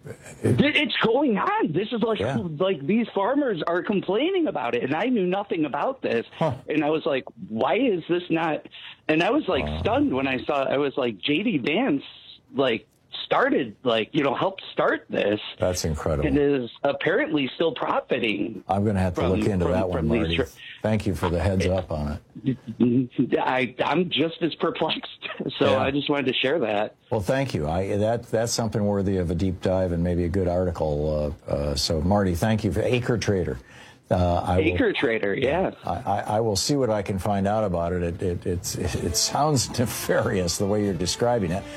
It's going on. This is like these farmers are complaining about it, and I knew nothing about this. And I was like, why is this not? And I was like stunned when I saw. I was like, J.D. Vance started helped start this. That's incredible. And is apparently still profiting. I'm going to have to look into that one, Marty. Thank you for the heads up on it. I'm just as perplexed, so I just wanted to share that. Well, thank you. That's something worthy of a deep dive and maybe a good article. So, Marty, thank you for Acre Trader. Trader, yeah. I will see what I can find out about it. It sounds nefarious the way you're describing it.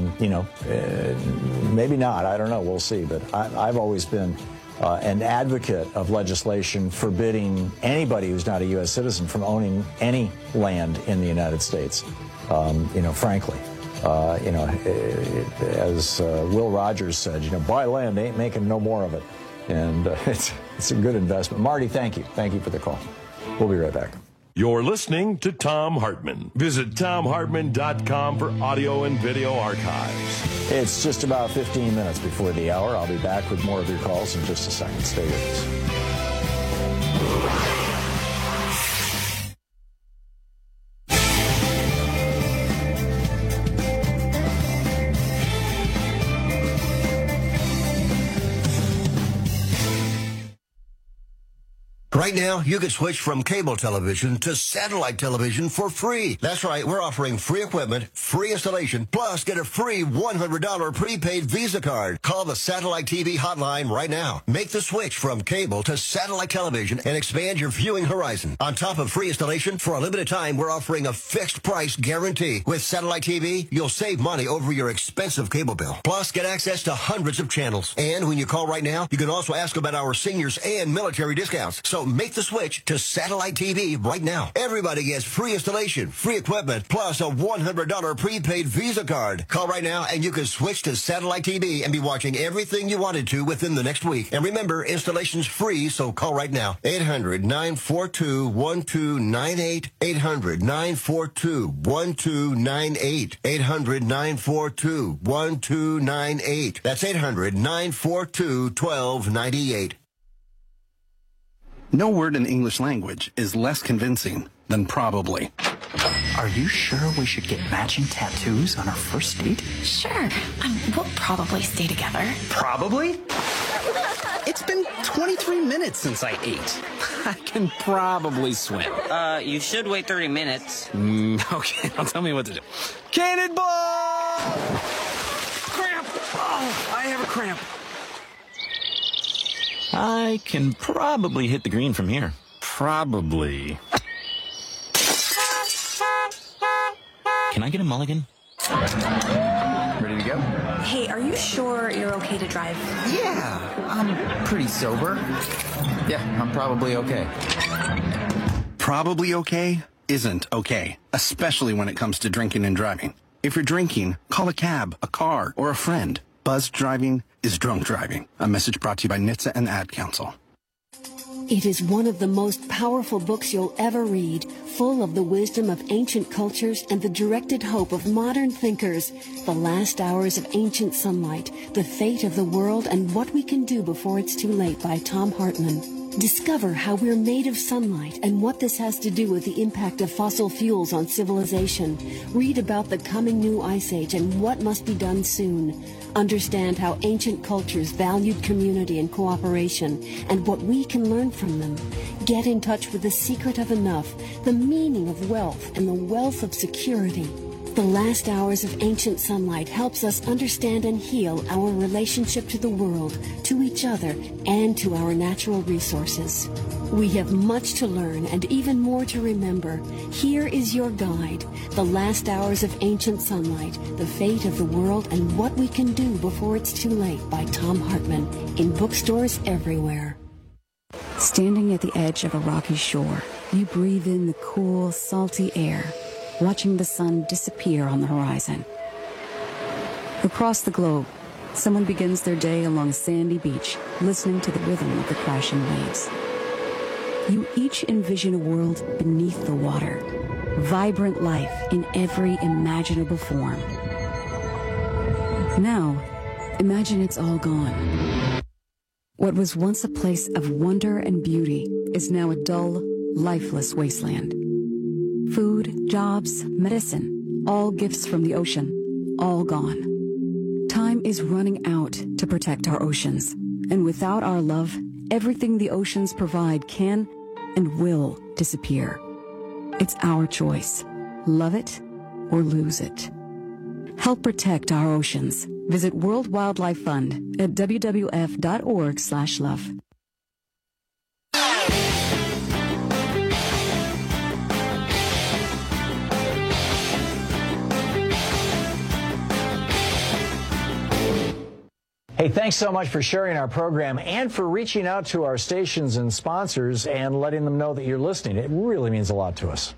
Maybe not. I don't know. We'll see. But I've always been an advocate of legislation forbidding anybody who's not a U.S. citizen from owning any land in the United States. Frankly. As Will Rogers said, buy land, they ain't making no more of it. And it's a good investment. Marty, thank you. Thank you for the call. We'll be right back. You're listening to Thom Hartmann. Visit ThomHartmann.com for audio and video archives. It's just about 15 minutes before the hour. I'll be back with more of your calls in just a second. Stay with us. Right now, you can switch from cable television to satellite television for free. That's right, we're offering free equipment, free installation, plus get a free $100 prepaid Visa card. Call the Satellite TV hotline right now. Make the switch from cable to satellite television and expand your viewing horizon. On top of free installation, for a limited time, we're offering a fixed price guarantee. With Satellite TV, you'll save money over your expensive cable bill. Plus, get access to hundreds of channels. And when you call right now, you can also ask about our seniors and military discounts. So make the switch to Satellite TV right now. Everybody gets free installation, free equipment, plus a $100 prepaid Visa card. Call right now and you can switch to Satellite TV and be watching everything you wanted to within the next week. And remember, installation's free, so call right now. 800-942-1298. 800-942-1298. 800-942-1298. That's 800-942-1298. No word in the English language is less convincing than probably. Are you sure we should get matching tattoos on our first date? Sure. We'll probably stay together. Probably? It's been 23 minutes since I ate. I can probably swim. You should wait 30 minutes. Okay, now tell me what to do. Cannonball! Cramp! Oh, I have a cramp. I can probably hit the green from here. Probably. Can I get a mulligan? Ready to go? Hey, are you sure you're okay to drive? Yeah, I'm pretty sober. Yeah, I'm probably okay. Probably okay isn't okay, especially when it comes to drinking and driving. If you're drinking, call a cab, a car, or a friend. Buzzed driving is drunk driving. A message brought to you by NHTSA and the Ad Council. It is one of the most powerful books you'll ever read, full of the wisdom of ancient cultures and the directed hope of modern thinkers. The Last Hours of Ancient Sunlight, The Fate of the World and What We Can Do Before It's Too Late by Thom Hartmann. Discover how we're made of sunlight and what this has to do with the impact of fossil fuels on civilization. Read about the coming new ice age and what must be done soon. Understand how ancient cultures valued community and cooperation and what we can learn from them. Get in touch with the secret of enough, the meaning of wealth, and the wealth of security. The Last Hours of Ancient Sunlight helps us understand and heal our relationship to the world, to each other, and to our natural resources. We have much to learn and even more to remember. Here is your guide, The Last Hours of Ancient Sunlight, The Fate of the World and What We Can Do Before It's Too Late by Thom Hartmann, in bookstores everywhere. Standing at the edge of a rocky shore, you breathe in the cool, salty air, watching the sun disappear on the horizon. Across the globe, someone begins their day along a sandy beach, listening to the rhythm of the crashing waves. You each envision a world beneath the water, vibrant life in every imaginable form. Now, Imagine it's all gone. What was once a place of wonder and beauty is now a dull, lifeless wasteland. Food, jobs, medicine, all gifts from the ocean, all gone. Time is running out to protect our oceans. And without our love, everything the oceans provide can and will disappear. It's our choice. Love it or lose it. Help protect our oceans. Visit World Wildlife Fund at wwf.org/love. Hey, thanks so much for sharing our program and for reaching out to our stations and sponsors and letting them know that you're listening. It really means a lot to us.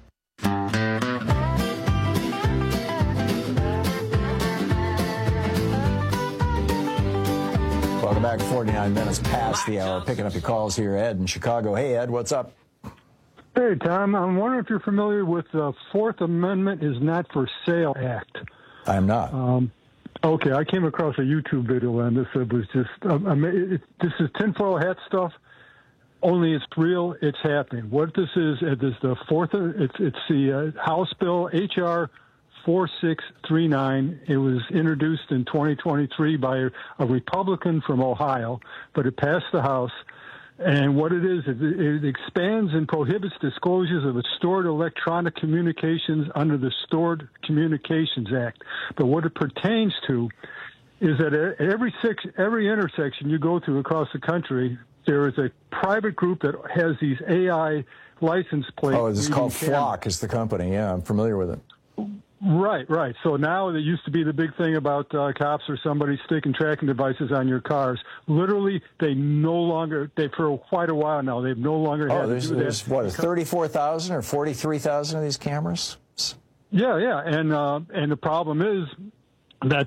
Welcome back. 49 minutes past the hour. Picking up your calls here. Ed in Chicago. Hey, Ed, what's up? Hey, Tom. I'm wondering if you're familiar with the Fourth Amendment is Not for Sale Act. I'm not. Okay, I came across a YouTube video on this. It was just, this is tinfoil hat stuff, only it's real, it's happening. What this is the it's the House Bill H.R. 4639. It was introduced in 2023 by a Republican from Ohio, but it passed the House. And what it is, it expands and prohibits disclosures of stored electronic communications under the Stored Communications Act. But what it pertains to is that at every intersection you go through across the country, there is a private group that has these AI license plates. Oh, it's called Flock is the company. Yeah, I'm familiar with it. Right. So now there used to be the big thing about cops or somebody sticking tracking devices on your cars. Literally, for quite a while now, they've no longer had to do that. There's 34,000 or 43,000 of these cameras? Yeah. And the problem is that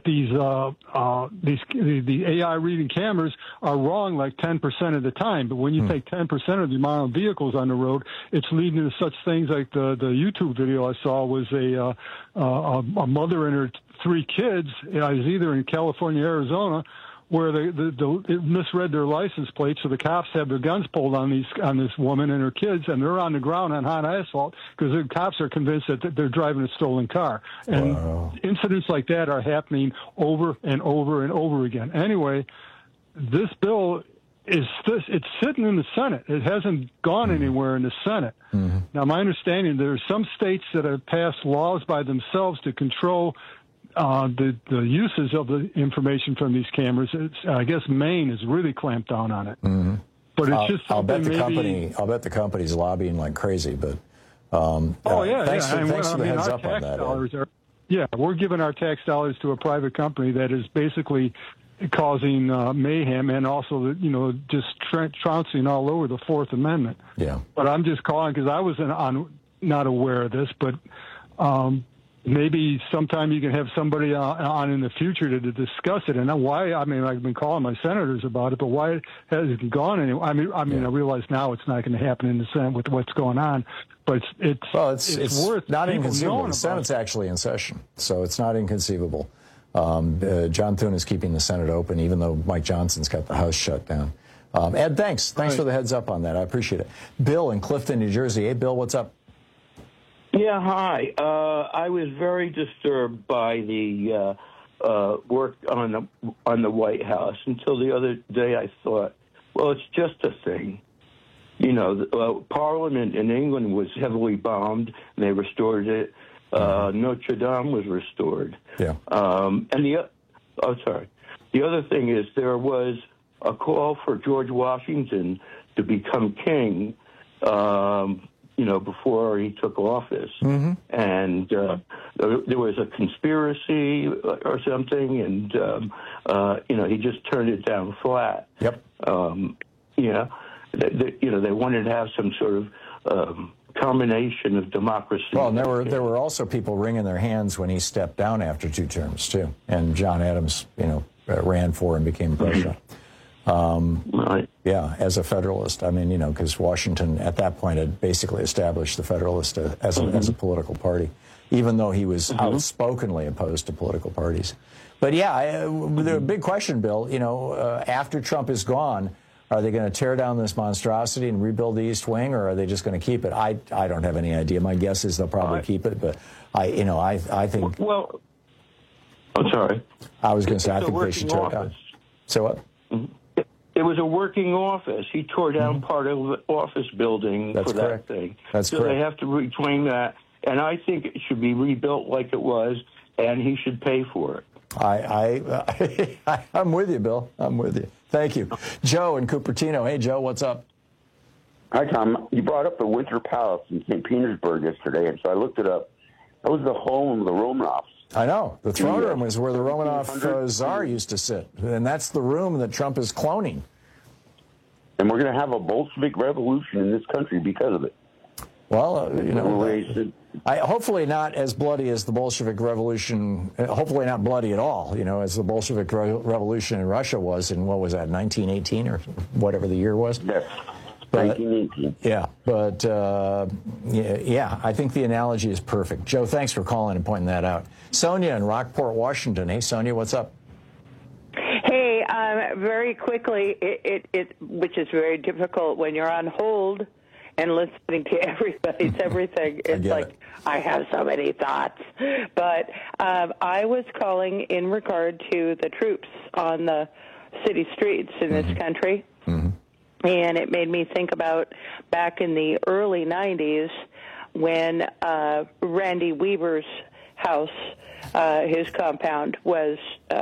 the AI reading cameras are wrong like 10% of the time. But when you take 10% of the amount of vehicles on the road, it's leading to such things like the YouTube video I saw was a mother and her 3 kids. It was either in California, Arizona, where it misread their license plate, so the cops have their guns pulled on this woman and her kids, and they're on the ground on hot asphalt because the cops are convinced that they're driving a stolen car. And incidents like that are happening over and over and over again. Anyway, this bill it's sitting in the Senate. It hasn't gone anywhere in the Senate. Mm-hmm. Now, my understanding, there are some states that have passed laws by themselves to control the uses of the information from these cameras. I guess Maine has really clamped down on it. Mm-hmm. But it's just I'll bet the company's lobbying like crazy. But thanks for the heads up on that. We're giving our tax dollars to a private company that is basically causing mayhem and also just trouncing all over the Fourth Amendment. Yeah. But I'm just calling because I was not aware of this, but. Maybe sometime you can have somebody on in the future to discuss it. And why? I mean, I've been calling my senators about it, but why has it gone anywhere? I realize now it's not going to happen in the Senate with what's going on, but it's worth not inconceivable. The Senate's actually in session, so it's not inconceivable. John Thune is keeping the Senate open, even though Mike Johnson's got the House shut down. Ed, thanks for the heads up on that. I appreciate it. Bill in Clifton, New Jersey. Hey, Bill, what's up? Yeah, hi. I was very disturbed by the work on the White House until the other day. I thought, well, it's just a thing. Parliament in England was heavily bombed, and they restored it. Notre Dame was restored. Yeah. The other thing is there was a call for George Washington to become king. Before he took office. Mm-hmm. And there was a conspiracy or something, and, he just turned it down flat. Yep. They wanted to have some sort of combination of democracy. Well, and there were also people wringing their hands when he stepped down after 2 terms, too. And John Adams, ran for and became president. Right. Yeah, as a Federalist. I mean, because Washington at that point had basically established the Federalist as a political party, even though he was outspokenly opposed to political parties. But yeah, the big question, Bill, you know, after Trump is gone, are they going to tear down this monstrosity and rebuild the East Wing, or are they just going to keep it? I don't have any idea. My guess is they'll probably keep it, but I think. Well, I'm sorry. I was going to say I think they should tear it down. So what? Mm-hmm. It was a working office. He tore down part of the office building that thing. That's so correct. They have to reclaim that, and I think it should be rebuilt like it was, and he should pay for it. I'm with you, Bill. I'm with you. Thank you. Joe in Cupertino. Hey, Joe, what's up? Hi, Tom. You brought up the Winter Palace in St. Petersburg yesterday, and so I looked it up. That was the home of the Romanovs. I know. The throne room was where the Romanov Tsar used to sit, and that's the room that Trump is cloning. And we're going to have a Bolshevik revolution in this country because of it. Well, you know, hopefully not as bloody as the Bolshevik Revolution, hopefully not bloody at all, you know, as the Bolshevik Revolution in Russia was in, what was that, 1918 or whatever the year was? Yes, 1918. Yeah, but, yeah, I think the analogy is perfect. Joe, thanks for calling and pointing that out. Sonia in Rockport, Washington. Hey, Sonia, what's up? Hey, very quickly, which is very difficult when you're on hold and listening to everybody's everything. It's like, I have so many thoughts. But I was calling in regard to the troops on the city streets in this country. And it made me think about back in the early 90s when Randy Weaver's house, his compound, was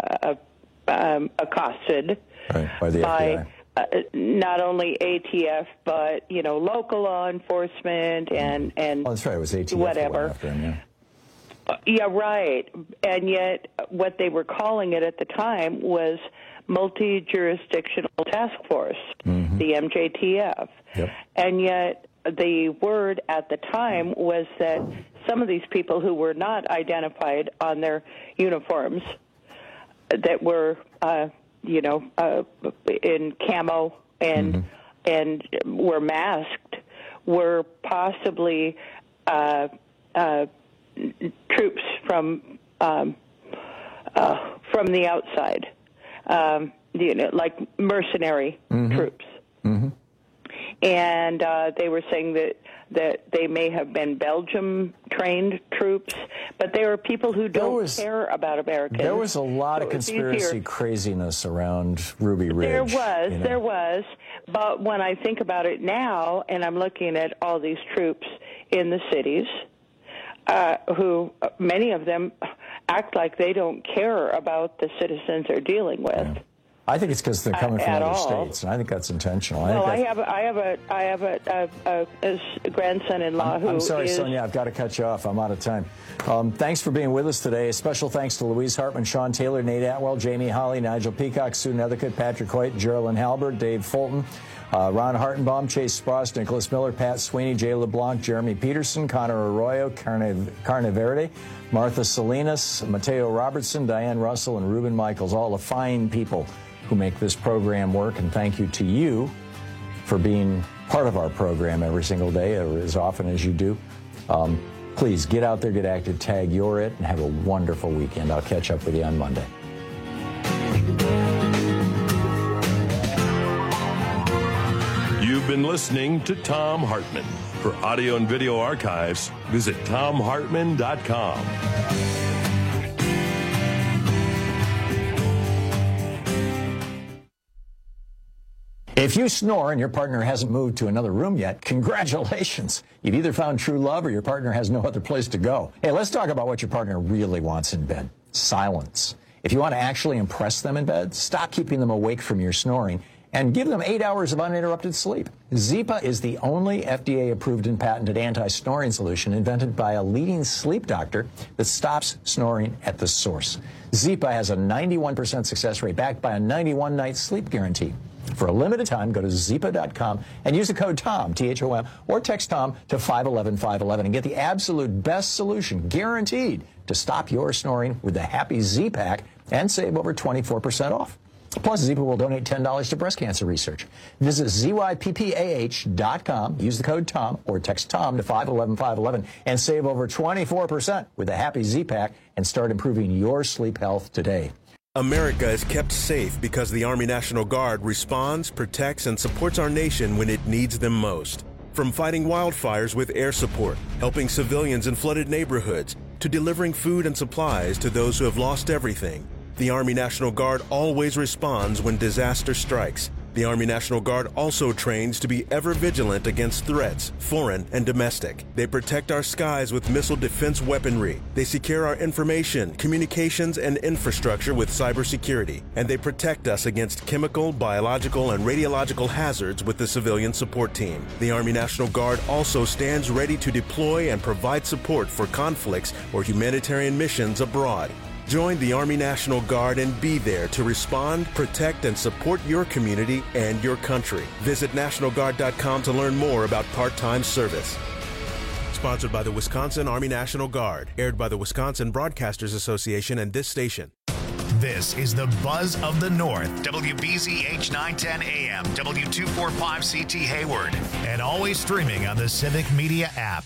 accosted by the FBI. Not only ATF, but, you know, local law enforcement and that's right, it was ATF whatever. After him, yeah, right. And yet what they were calling it at the time was Multi-Jurisdictional Task Force, the MJTF. And yet the word at the time was that some of these people who were not identified on their uniforms that were in camo and were masked were possibly troops from the outside, like mercenary troops. And they were saying that they may have been Belgium-trained troops, but they were people who don't care about Americans. There was a lot of conspiracy craziness around Ruby Ridge. There was. But when I think about it now, and I'm looking at all these troops in the cities, who, many of them act like they don't care about the citizens they're dealing with. I think it's because they're coming from other states, and I think that's intentional. Well, I have a grandson-in-law who I'm sorry, is... Sonia, I've got to cut you off. I'm out of time. Thanks for being with us today. A special thanks to Louise Hartman, Sean Taylor, Nate Atwell, Jamie Holly, Nigel Peacock, Sue Nethercutt, Patrick Hoyt, Geraldine Halbert, Dave Fulton, Ron Hartenbaum, Chase Spross, Nicholas Miller, Pat Sweeney, Jay LeBlanc, Jeremy Peterson, Connor Arroyo, Carne Verde, Martha Salinas, Mateo Robertson, Diane Russell, and Ruben Michaels, all the fine people who make this program work. And thank you to you for being part of our program every single day, or as often as you do. Please get out there, get active, tag You're It, and have a wonderful weekend. I'll catch up with you on Monday. You've been listening to Thom Hartmann. For audio and video archives, visit ThomHartmann.com. If you snore and your partner hasn't moved to another room yet, congratulations. You've either found true love or your partner has no other place to go. Hey, let's talk about what your partner really wants in bed. Silence. If you want to actually impress them in bed, stop keeping them awake from your snoring and give them 8 hours of uninterrupted sleep. Zipa is the only FDA-approved and patented anti-snoring solution invented by a leading sleep doctor that stops snoring at the source. Zipa has a 91% success rate backed by a 91-night sleep guarantee. For a limited time, go to Zipa.com and use the code TOM, T-H-O-M, or text TOM to 511-511 and get the absolute best solution, guaranteed, to stop your snoring with the Happy Z-Pack and save over 24% off. Plus, Zipa will donate $10 to breast cancer research. Visit ZYPPAH.com, use the code TOM, or text TOM to 511-511 and save over 24% with the Happy Z-Pack and start improving your sleep health today. America is kept safe because the Army National Guard responds, protects, and supports our nation when it needs them most. From fighting wildfires with air support, helping civilians in flooded neighborhoods, to delivering food and supplies to those who have lost everything, the Army National Guard always responds when disaster strikes. The Army National Guard also trains to be ever vigilant against threats, foreign and domestic. They protect our skies with missile defense weaponry. They secure our information, communications, and infrastructure with cybersecurity. And they protect us against chemical, biological, and radiological hazards with the civilian support team. The Army National Guard also stands ready to deploy and provide support for conflicts or humanitarian missions abroad. Join the Army National Guard and be there to respond, protect, and support your community and your country. Visit NationalGuard.com to learn more about part-time service. Sponsored by the Wisconsin Army National Guard. Aired by the Wisconsin Broadcasters Association and this station. This is the Buzz of the North. WBZH 910 AM, W245CT Hayward. And always streaming on the Civic Media app.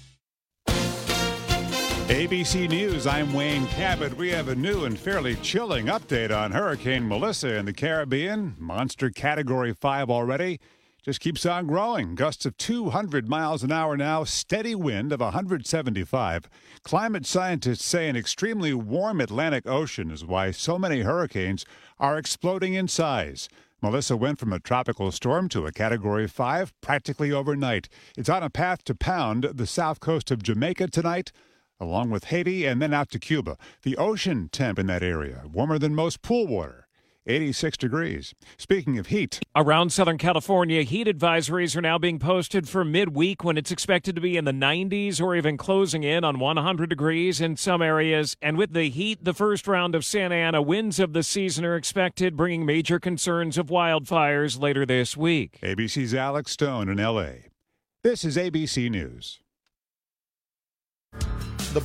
ABC News, I'm Wayne Cabot. We have a new and fairly chilling update on Hurricane Melissa in the Caribbean. Monster Category 5 already. Just keeps on growing. Gusts of 200 miles an hour now. Steady wind of 175. Climate scientists say an extremely warm Atlantic Ocean is why so many hurricanes are exploding in size. Melissa went from a tropical storm to a Category 5 practically overnight. It's on a path to pound the south coast of Jamaica tonight, along with Haiti and then out to Cuba. The ocean temp in that area, warmer than most pool water, 86 degrees. Speaking of heat. Around Southern California, heat advisories are now being posted for midweek when it's expected to be in the 90s or even closing in on 100 degrees in some areas. And with the heat, the first round of Santa Ana winds of the season are expected, bringing major concerns of wildfires later this week. ABC's Alex Stone in L.A. This is ABC News.